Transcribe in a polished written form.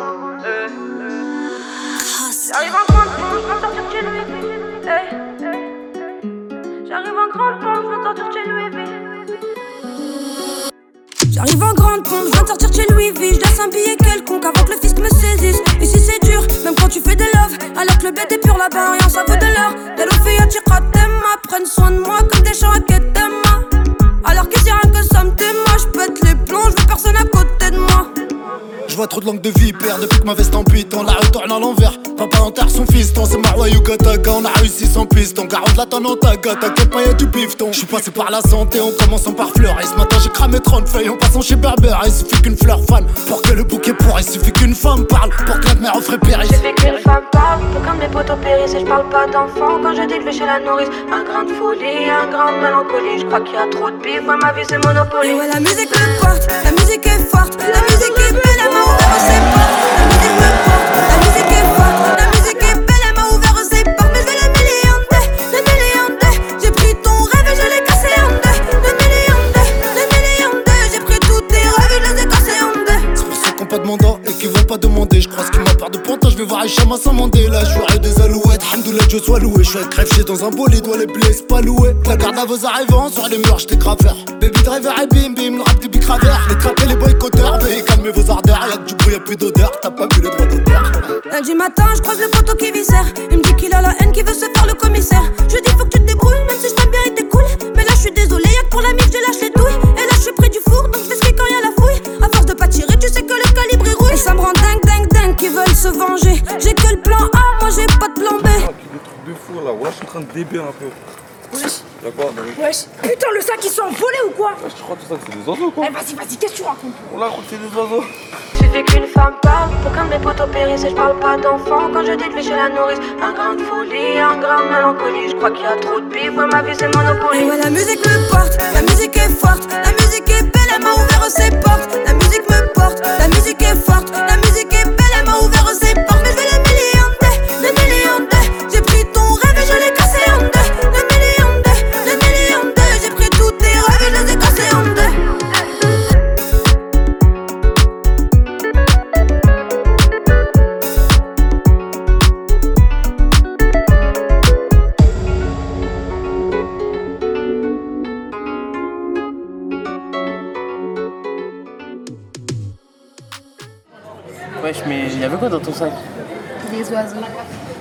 J'arrive en grande pompe, je veux sortir chez Louis V. J'arrive en grande pompe, je veux sortir chez Louis V. J'arrive en grande pompe, je viens de sortir chez Louis V. Je laisse un billet quelconque avant que le fisc me saisisse. Et si c'est dur, même quand tu fais des love, alors que le bête est pur là-bas, rien ça vaut de l'or. Des filles à prennent soin de moi comme des chants à Ketema. Alors que si rien que ça me témoigne, je pète les plombs, je veux personne à côté de moi. Je vois trop de langue de vipère depuis que ma veste en python la retourne à l'envers. Papa enterre son fiston, c'est Marwa Yukataka. On a réussi sans piston, 40 la tonne en taga. T'inquiète pas, y'a du pifton. J'suis passé par la santé en commençant par fleurs. Et ce matin j'ai cramé 30 feuilles en passant chez Berber. Il suffit qu'une fleur fan pour que le bouquet pourrit. Il suffit qu'une femme parle pour que la mère offre périsse. Il suffit qu'une femme parle pour qu'un de mes potos périsse. Et je parle pas d'enfant quand je dis que je vais chez la nourrice. Un grain de folie, un grain de mélancolie. Je crois qu'il y a trop de bif, ouais, ma vie c'est Monopoly. Et ouais, la musique me porte, la musique est forte, la musique est belle, elle m'a ouvert ses portes. La musique me porte, la musique est forte, la musique est belle, elle m'a ouvert ses portes. Mais je veux le million de, j'ai pris ton rêve et je l'ai cassé en deux. Le million de, j'ai pris tous tes rêves et je les ai cassés en deux. C'est pour ceux qui ont pas de mandat et qui veulent pas demander. Je crois ce qui m'a peur de Panta, je vais voir Hicham sans Mandela. Je suis des alouettes, hamdoulah Dieu soit loué. Je suis avec crève dans un bolide, doit les blesses pas loués. La garde à vos arrivants, sur les murs j'étais graveur. Baby driver et bim bim, le rap des bicravers. Les trappés, les boycotteurs, veuillez calmer vos ardeurs. Y'a que du bruit, y'a plus d'odeur, t'as pas vu les droits d'auteur. Lundi matin, je croise le poteau qui viscère. Il me dit qu'il a la haine, qui veut se faire le commissaire. Je dis faut que tu te débrouilles, même si je t'aime bien et t'es cool. Mais là je suis désolé, y'a que pour la mif, je lâche les douilles. Et là je suis près du four, donc je fais ce quand y'a la fouille. À force de pas tirer, tu sais que le calibre est rouille. Et ça me rend dingue, qu'ils veulent se venger. J'ai que le plan A, moi j'ai pas de plan B. Des trucs de fou là, ouais, je suis en train de déber un peu. Wesh. Y'a quoi? Wesh. Putain, le sac ils sont volés ou quoi? Je crois tout ça que c'est des oiseaux quoi. Eh vas-y, qu'est-ce que tu racontes? On l'a croit que c'est des oiseaux. Suffit qu'une femme parle pour qu'un de mes potos périsse. Et je parle pas d'enfant quand je dis que je vais chez la nourrice. Un grain de folie, un grain de mélancolie. Je crois qu'il y a trop de bif, ouais, ma vie c'est Monopoly. Et ouais, la musique me porte, la musique est forte, la musique est belle, elle m'a ouvert ses portes. La musique me porte, la musique est forte, la musique est belle, elle m'a ouvert ses portes. Mais je veux le million de, j'ai pris ton rêve et je l'ai cassé en deux. Le million de, j'ai pris tous tes rêves et je les ai cassés en deux. Wesh, mais il y avait quoi dans ton sac? Des oiseaux.